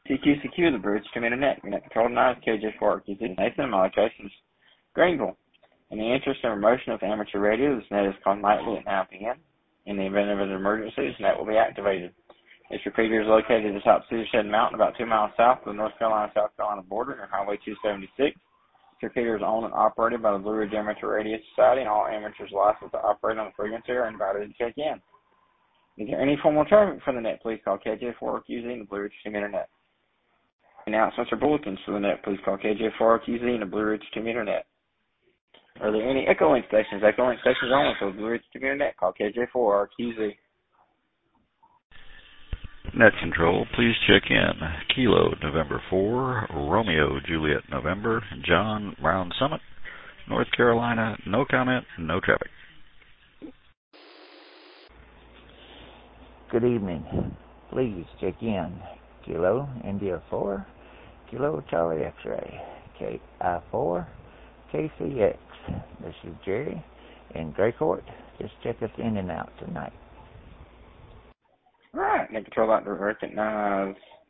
CQCQ, the Bridge to Internet. Your net control tonight is KJ4RQZ. Nathan, my location is Greenville. In the interest and promotion of amateur radio, this net is called nightly at 9 p.m. In the event of an emergency, this net will be activated. This repeater is located at the top Cedar Shed Mountain, about 2 miles south of the North Carolina-South Carolina border near Highway 276. This repeater is owned and operated by the Blue Ridge Amateur Radio Society, and all amateurs licensed to operate on the frequency are invited to check in. Is there any formal traffic from the net? Please call KJ4QZ and the Blue Ridge Team Internet. Announcements or bulletins for the net? Please call KJ4QZ and the Blue Ridge Team Internet. Are there any Echolink stations? Echolink stations only for the Blue Ridge Team Internet. Call KJ4QZ. Net control, please check in. Kilo, November 4, Romeo, Juliet, November, John, Round Summit, North Carolina, no comment, no traffic. Good evening. Please check in. Kilo, India 4, Kilo, Charlie X-Ray, KI4, KCX. This is Jerry in Greycourt. Just check us in and out tonight. Alright, net control out to recognize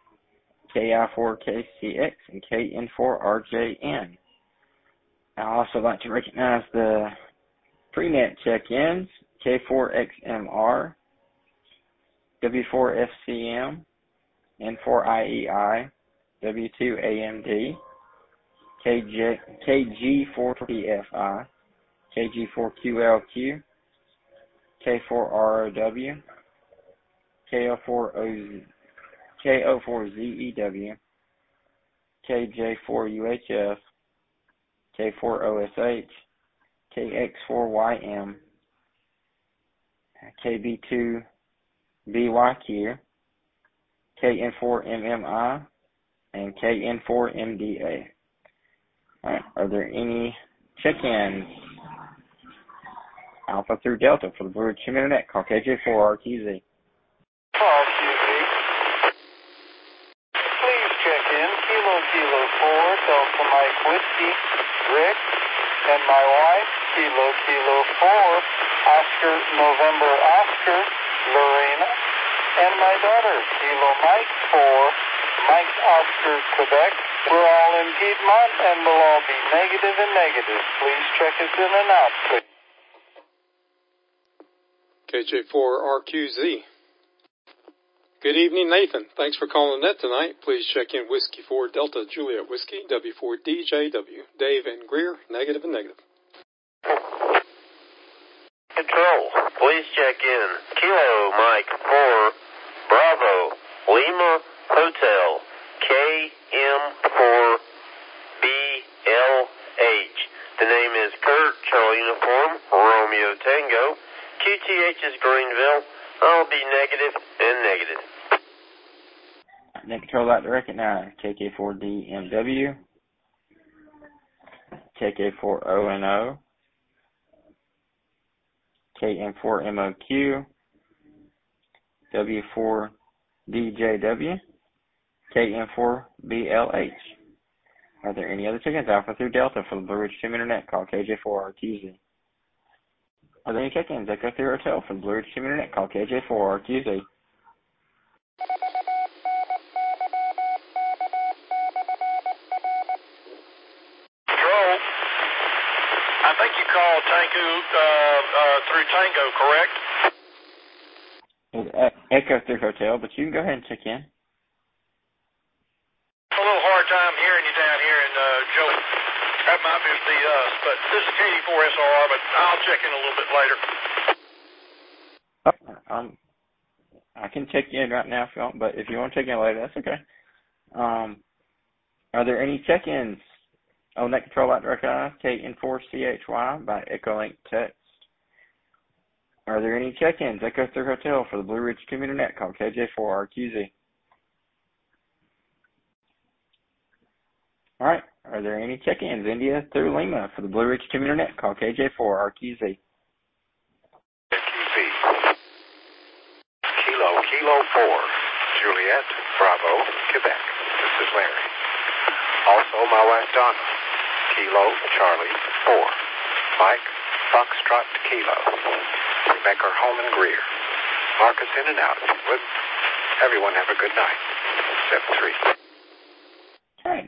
KI4KCX and KN4RJN. I also like to recognize the pre-net check-ins, K4XMR, W4FCM, N4IEI, W2AMD, KG4TFI, KG4QLQ, K4ROW, KO4ZEW, KJ4UHF, K4OSH, KX4YM, KB2BYQ, KN4MMI, and KN4MDA. Alright, are there any check-ins? Alpha through Delta for the Blue Ridge Team Internet. Call KJ4RTZ. Please check in. Kilo 4, Delta Mike Whiskey, Rick, and my wife, Kilo 4, Oscar November Oscar, Lorena, and my daughter, Kilo Mike 4, Mike Oscar, Quebec. We're all in Piedmont, and we'll all be negative and negative. Please check us in and out, please. KJ4RQZ. Good evening, Nathan. Thanks for calling the net tonight. Please check in Whiskey 4 Delta Juliet Whiskey, W4DJW. Dave and Greer, negative and negative. Control, please check in. Kilo Mike 4, Bravo, Lima Hotel, KM4BLH. The name is Kurt, Charlie Uniform, Romeo Tango. QTH is Greenville. I'll be negative and negative. Net control out to recognize KK4DMW, KK4ONO, KN4MOQ, W4DJW, KN4BLH. Are there any other check-ins? Alpha through Delta for the Blue Ridge Team Internet. Call KJ4RQZ. Are there any check-ins? Echo through Hotel for the Blue Ridge Team Internet. Call KJ4RQZ. I think you called Tango through Tango, correct? It's Echo through Hotel, but you can go ahead and check in. A little hard time hearing you down here in Joe. That might just be us, but this is KD4SR, but I'll check in a little bit later. I can check in right now if you want, but if you want to check in later, that's okay. Are there any check-ins? Oh, net control out to recognize KN4CHY by Echolink text. Are there any check-ins? Echo through Hotel for the Blue Ridge Team Internet. Call KJ4RQZ. All right. Are there any check-ins? India through Lima for the Blue Ridge Team Internet. Call KJ4RQZ. Kilo 4, Juliet, Bravo, Quebec. This is Larry. Also, my wife Donna. Kilo, Charlie, 4. Mike, Foxtrot, Kilo. Rebecca, home in Greer. Mark us in and out if you would. Everyone have a good night. 7-3.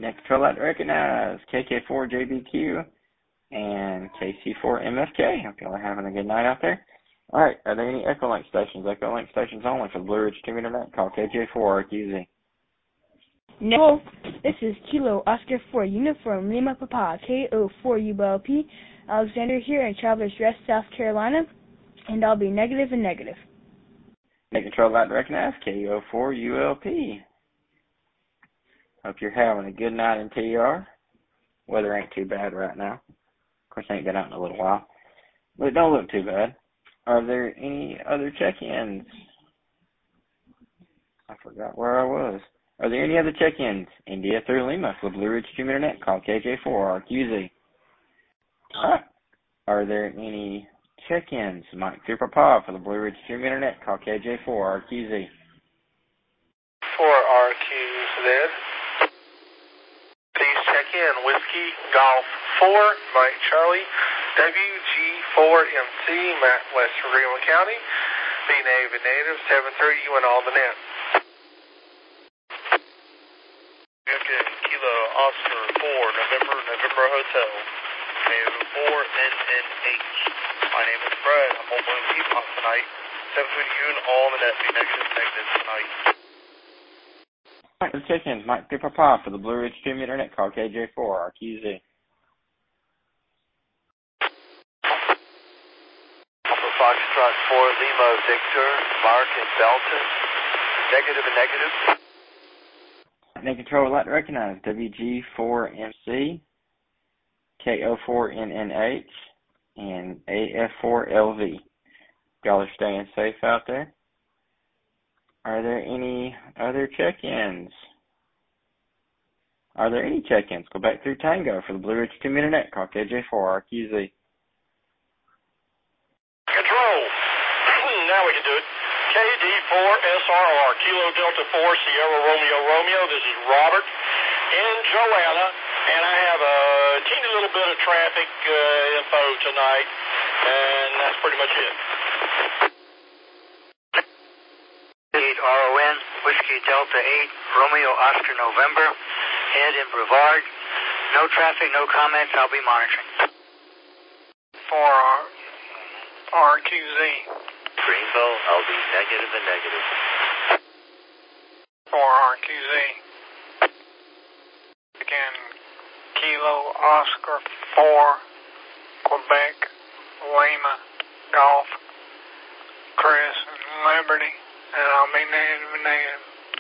Net Control Light recognize KK4JBQ and KC4MFK. Hope y'all are having a good night out there. All right, are there any Echolink stations? Echolink stations only for the Blue Ridge 2 Internet. Call KJ4RQZ. No, this is Kilo Oscar 4 Uniform Lima Papa KO4ULP Alexander here in Travelers Rest, South Carolina, and I'll be negative and negative. Net Control Light recognize KO4ULP. Hope you're having a good night in TR. Weather ain't too bad right now. Of course, I ain't been out in a little while, but it don't look too bad. Are there any other check-ins? I forgot where I was. Are there any other check-ins? India through Lima for Blue Ridge 2 Internet. Call KJ4RQZ. All right. Are there any check-ins? Mike through Papa for the Blue Ridge 2 Internet. Call KJ4RQZ. 4RQZ. Please check in. Whiskey Golf 4, Mike Charlie, WG4MC, Matt, West Rio County. Be native 730, you and all the net. Okay, Kilo Oscar 4, November Hotel. Native 4 NNH. My name is Fred. I'm on Blue Teapot tonight. 720, you and all the net. Be negative tonight. All right, the check-ins. Mike through Papa for the Blue Ridge 2 Internet. Call KJ4RQZ. Foxtrot 4 Lima Victor, Mark and Belton. Negative and negative. Net Control Light recognize WG4MC, KO4NNH, and AF4LV. Y'all are staying safe out there. Are there any other check-ins? Are there any check-ins? Go back through Tango for the Blue Ridge 2 Internet. Call KJ4RQZ. Control. Now we can do it. KD4SRR, Kilo Delta 4, Sierra Romeo. This is Robert in Joanna, and I have a teeny little bit of traffic info tonight, and that's pretty much it. 8RON, Whiskey Delta 8, Romeo Oscar November, head in Brevard. No traffic, no comments, I'll be monitoring. 4RQZ. Greenville, I'll be negative and negative. 4RQZ. Again, Kilo Oscar 4, Quebec, Lima, Golf, Chris, and Liberty, and I'll be negative.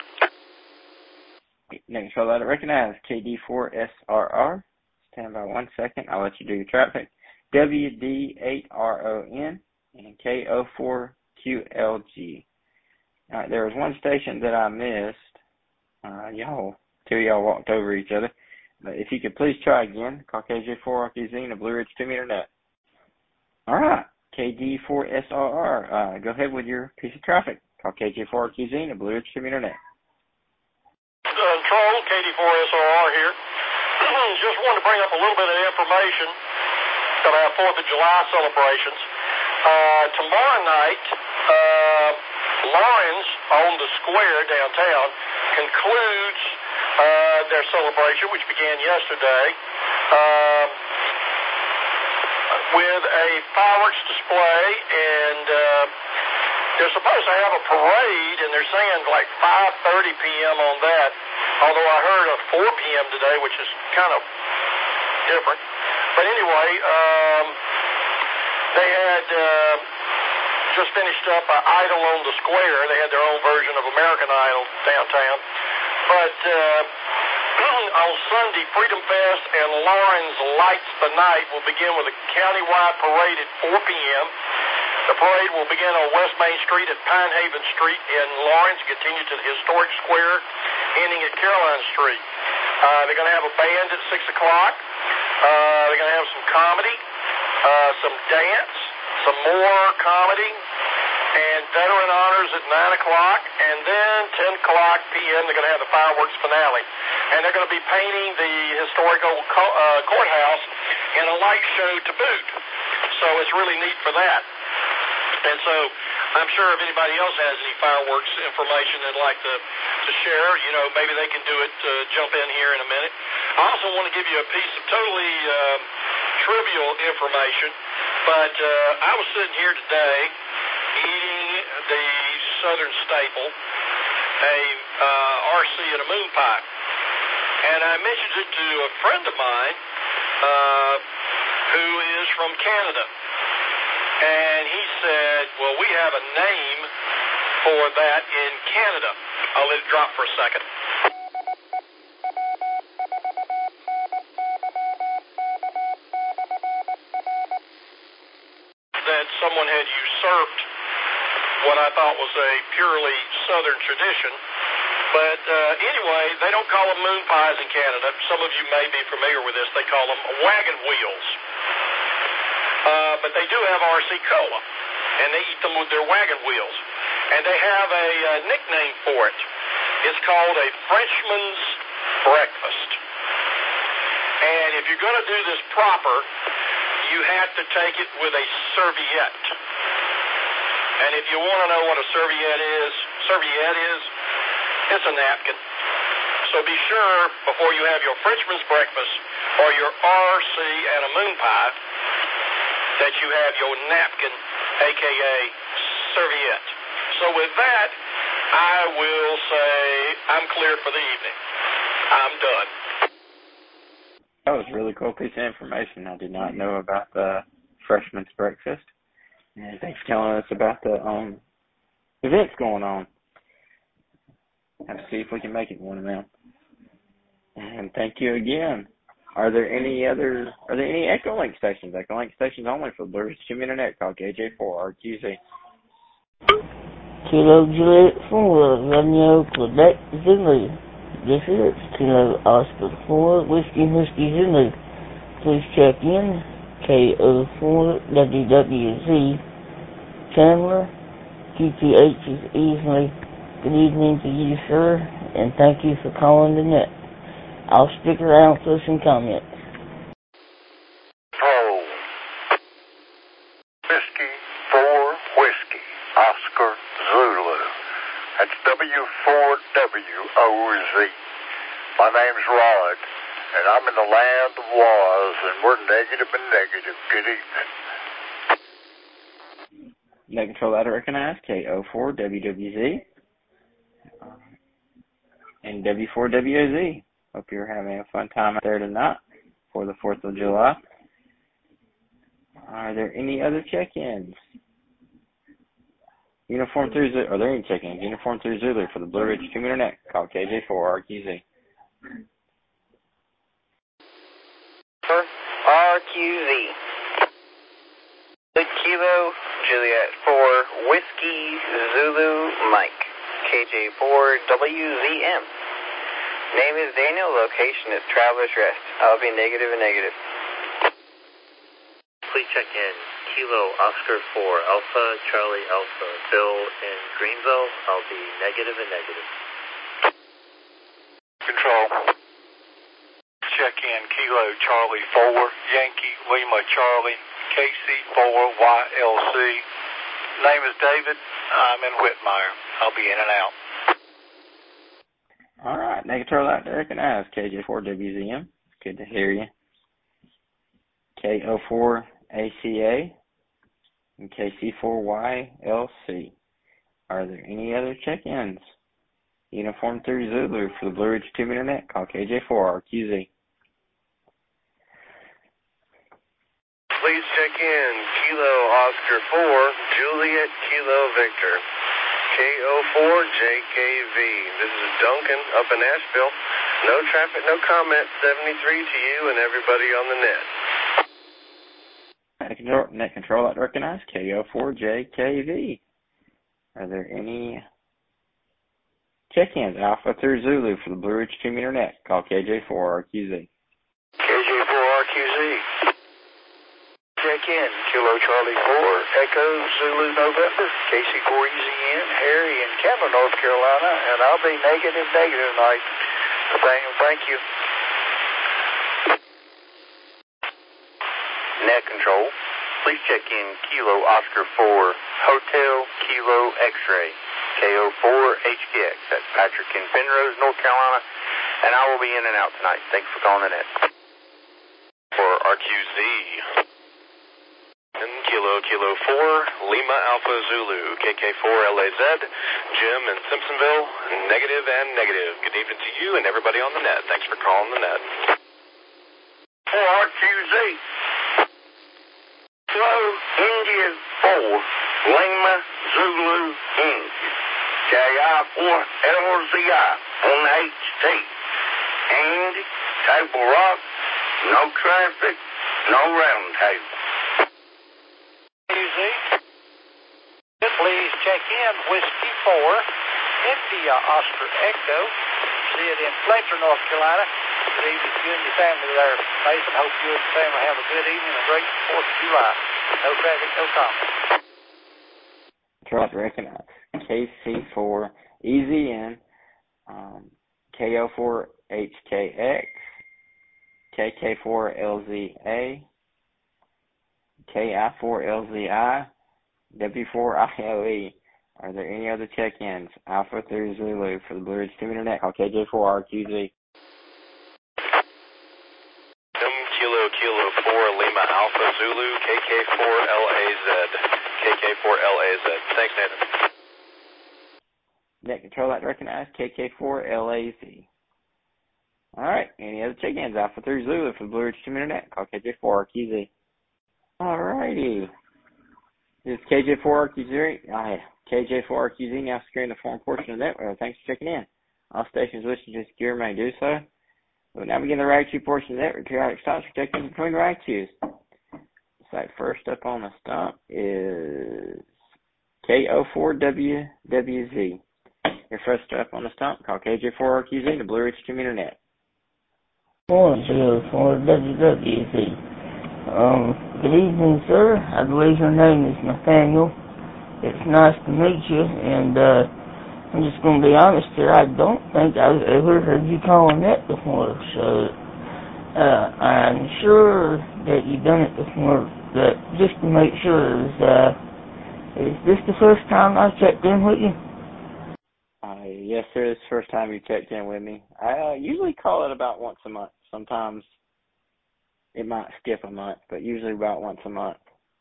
Net Control Light recognize KD4SRR. Stand by 1 second. I'll let you do your traffic. WD8RON and KO4QLG. All right, there was one station that I missed. Two of y'all walked over each other. But if you could please try again, call KJ4RQZ and the Blue Ridge 2 Internet. All right, KD4SRR. Go ahead with your piece of traffic. Call KJ4RQZ and the Blue Ridge 2 Internet. Control, KD4SRR here. Just wanted to bring up a little bit of information about 4th of July celebrations. Tomorrow night, Lawrence on the square downtown concludes their celebration, which began yesterday, with a fireworks display, and they're supposed to have a parade, and they're saying like 5:30 p.m. on that, although I heard a 4 p.m. today, which is kind of different. But anyway, they had just finished up Idol on the Square. They had their own version of American Idol downtown. But on Sunday, Freedom Fest and Lawrence Lights the Night will begin with a countywide parade at 4 p.m. The parade will begin on West Main Street at Pine Haven Street in Lawrence, continue to the historic square, ending at Caroline Street. They're going to have a band at 6 o'clock. They're going to have some comedy, some dance, some more comedy, and veteran honors at 9 o'clock. And then 10 o'clock p.m. they're going to have the fireworks finale. And they're going to be painting the historic old courthouse in a light show to boot. So it's really neat for that. And so I'm sure if anybody else has any fireworks information they'd like to share, maybe they can do it, jump in here in a minute. I also want to give you a piece of totally trivial information, but I was sitting here today eating the Southern staple, a RC and a moon pie. And I mentioned it to a friend of mine who is from Canada. And he said, well, we have a name for that in Canada. I'll let it drop for a second. That someone had usurped what I thought was a purely Southern tradition. But anyway, they don't call them moon pies in Canada. Some of you may be familiar with this. They call them wagon wheels. But they do have RC Cola, and they eat them with their wagon wheels. And they have a nickname for it. It's called a Frenchman's breakfast. And if you're going to do this proper, you have to take it with a serviette. And if you want to know what a serviette is, it's a napkin. So be sure before you have your Frenchman's breakfast or your RC and a moon pie that you have your napkin, a.k.a. serviette. So with that, I will say I'm clear for the evening. I'm done. That was a really cool piece of information. I did not know about the freshman's breakfast. And thanks for telling us about the events going on. Have to see if we can make it one of them. And thank you again. Are there any Echolink stations? Echolink stations only for Blue Ridge Team Internet called KJ4RQZ. Kilo Juliet 4, Romeo Quebec Zulu. This is Kilo Oscar 4, Whiskey Zulu. Please check in KO4WWZ. Chandler, QTH is easily. Good evening to you, sir, and thank you for calling the net. I'll stick around for some comments. Control. Whiskey 4 Whiskey Oscar Zulu. That's W4WOZ. My name's Rod, and I'm in the land of was, and we're negative and negative. Good evening. Net control that recognized, KO4WWZ. And W4WOZ. Hope you're having a fun time out there tonight for the 4th of July. Are there any other check-ins? Uniform through Zulu. Are there any check-ins? Uniform through Zulu for the Blue Ridge Team Internet. Call KJ4RQZ. RQZ. Kilo Juliet 4 Whiskey Zulu Mike. KJ4WZM. Name is Daniel. Location is Traveler's Rest. I'll be negative and negative. Please check in. Kilo Oscar 4 Alpha Charlie Alpha. Bill in Greenville. I'll be negative and negative. Control. Check in. Kilo Charlie 4 Yankee Lima Charlie KC4YLC. Name is David. I'm in Whitmire. I'll be in and out. All right, Net control out there recognized, KJ4WZM. Good to hear you. KO4ACA and KC4YLC. Are there any other check-ins? Uniform through Zulu for the Blue Ridge Team Internet. Call KJ4RQZ. Please check in. Kilo Oscar 4 Juliet Kilo Victor. KO4JKV. This is Duncan up in Asheville. No traffic, no comment. 73 to you and everybody on the net. Net control out recognized, KO4JKV. Are there any check-ins? Alpha through Zulu for the Blue Ridge Team Internet. Call KJ4RQZ. KJ4RQZ. Check in. Kilo Charlie 4 Echo Zulu November. KC4EZN. Harry in Cameron, North Carolina, and I'll be negative tonight. Thank you. Net control. please check in Kilo Oscar 4 Hotel Kilo X-Ray KO4HPX. That's Patrick in Penrose, North Carolina, and I will be in and out tonight. Thanks for calling in. For RQZ. And Kilo 4 Lima Alpha Zulu KK4LAZ. Jim in Simpsonville, negative and negative. Good evening to you and everybody on the net. Thanks for calling the net. For RQZ. Kilo India 4 Lima Zulu Inc. KI4LZI on HT. And Table Rock, no traffic, no round table. Please check in Whiskey 4 India Oscar Echo. See it in Fletcher, North Carolina. Good evening to you and your family there, Mason. Hope you and your family have a good evening and a great 4th of July. No traffic, no comment. Try to recognize KC4 EZN, KO4HKX, KK4LZA, KI4LZI, W4ILE. Are there any other check-ins? Alpha 3 Zulu for the Blue Ridge Team Internet. Call KJ4RQZ. Kilo 4 Lima Alpha Zulu KK4LAZ. KK4LAZ. Thanks, Nathan. Net control that recognize KK4LAZ. Alright, any other check-ins? Alpha 3 Zulu for the Blue Ridge Team Internet. Call KJ4RQZ. Alrighty. This is KJ4RQZ. KJ4RQZ now securing the foreign portion of the network. Thanks for checking in. All stations wishing to secure may do so. We'll now begin the rag chew portion of the network. Periodic stops for checking between rag chews. So first up on the stump is KO4WWZ. Your first up on the stump, call KJ4RQZ, the Blue Ridge Team Internet. KO4WWZ. Good evening, sir. I believe your name is Nathaniel. It's nice to meet you, and I'm just going to be honest here. I don't think I've ever heard you call Annette before, so I'm sure that you've done it before, but just to make sure, is this the first time I've checked in with you? Yes, sir. This is the first time you checked in with me. I usually call it about once a month. Sometimes it might skip a month, but usually about once a month.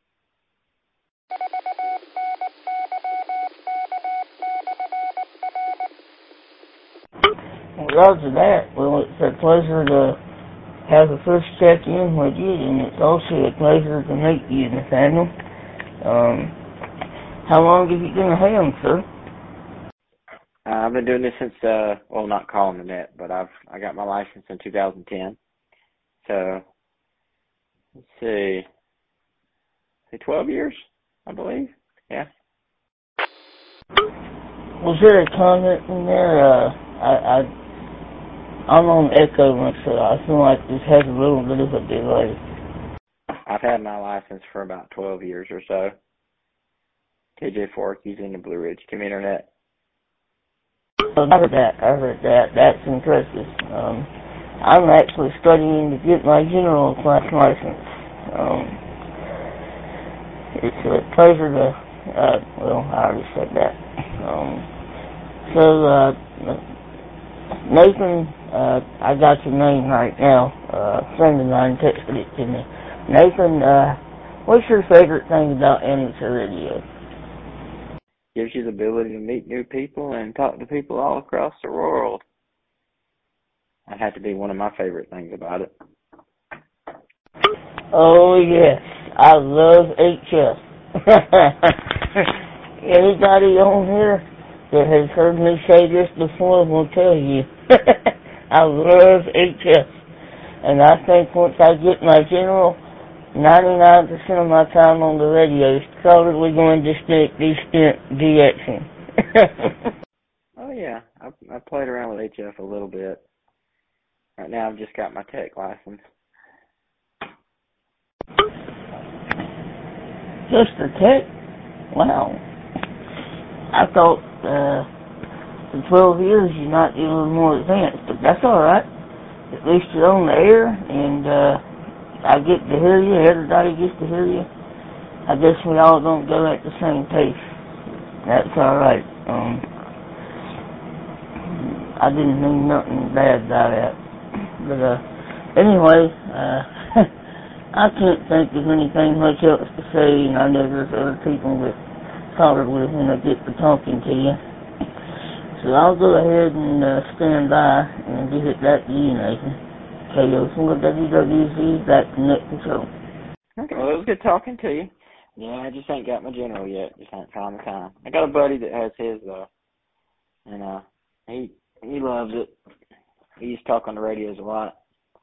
Well, roger that. Well, it's a pleasure to have the first check-in with you, and it's also a pleasure to meet you, Nathaniel. How long have you been a ham, sir? I've been doing this since, well, not calling the net, but I got my license in 2010. So, let's see, 12 years, I believe. Yeah. Was there a comment in there? I'm on Echo, so I feel like this has a little bit of a delay. I've had my license for about 12 years or so. KJ4 using the Blue Ridge Team Internet. I heard that. That's impressive. I'm actually studying to get my general class license. It's a pleasure to, well, I already said that. Nathan, I got your name right now. A friend of mine texted it to me. Nathan, what's your favorite thing about amateur radio? Gives you the ability to meet new people and talk to people all across the world. That had to be one of my favorite things about it. Oh, yes. I love HS. Anybody on here that has heard me say this before will tell you. I love HS. And I think once I get my general, 99% of my time on the radio is probably going to be spent DXing. Oh, yeah. I played around with HF a little bit. Right now I've just got my tech license. Just a tech? Wow. I thought for 12 years you might be a little more advanced, but that's alright. At least you're on the air, and I get to hear you, everybody gets to hear you. I guess we all don't go at the same pace. That's alright. I didn't mean nothing bad by that. But, anyway, I can't think of anything much else to say, and I know there's other people that probably when they get to talking to you. So I'll go ahead and stand by and give it back to you, Nathan. KO4WWZ, back to net control. Okay, well, it was good talking to you. Yeah, I just ain't got my general yet. Just ain't found the time. I got a buddy that has his, though. And, he loves it. He used to talk on the radios a lot.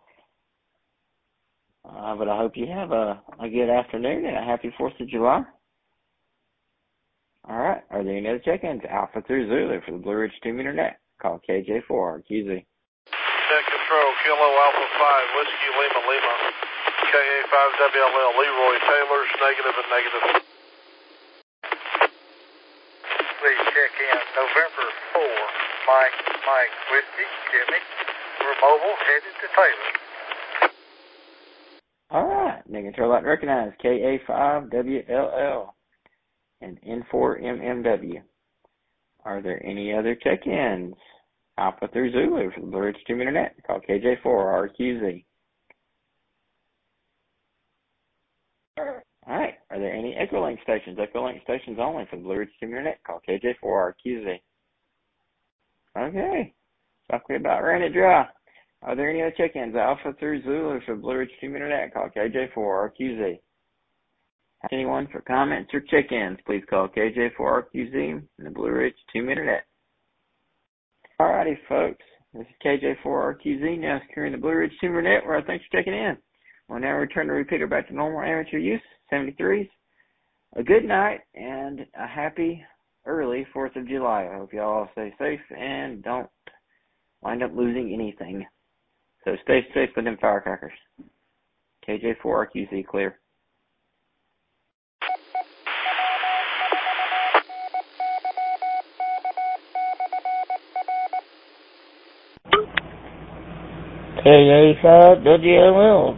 But I hope you have a good afternoon and a happy 4th of July. All right. Are there any other check-ins? Alpha through Zulu for the Blue Ridge 2-meter net. Call KJ4RQZ. Net control, Kilo Alpha 5, Whiskey Lima Lima, KA5WLL, Leroy Taylor's negative and negative. Please check in November 4, Mike, Whiskey, Jimmy. We're mobile, headed to Taylor. All right. Net control light recognized. KA5WLL and N4MMW. Are there any other check-ins? Alpha through Zulu for the Blue Ridge 2-meter net. Call KJ4RQZ. All right. Are there any Echolink stations? Echolink stations only for the Blue Ridge 2-meter net. Call KJ4RQZ. Okay. Talking about ran it dry. Are there any other check-ins? Alpha through Zulu for the Blue Ridge 2-meter net. Call KJ4RQZ. Anyone for comments or check-ins, please call KJ4RQZ and the Blue Ridge 2-meter net. Alrighty, folks. This is KJ4RQZ, now securing the Blue Ridge 2-meter net, where thanks for checking in. We'll now return the repeater back to normal amateur use, 73s. A good night and a happy early 4th of July. I hope you all stay safe and don't wind up losing anything. So stay safe with them firecrackers. KJ4RQZ clear. KA5WLL,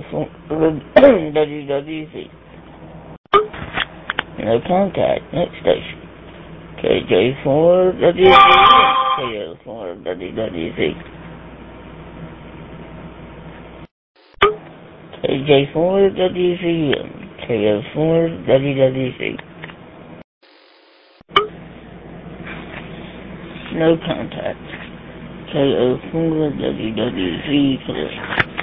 KO4WWZ. No contact, next station. KJ4WZ, KO4WWZ. KJ4WZM, KO4WWZ. No contact. KO4WWZ clear.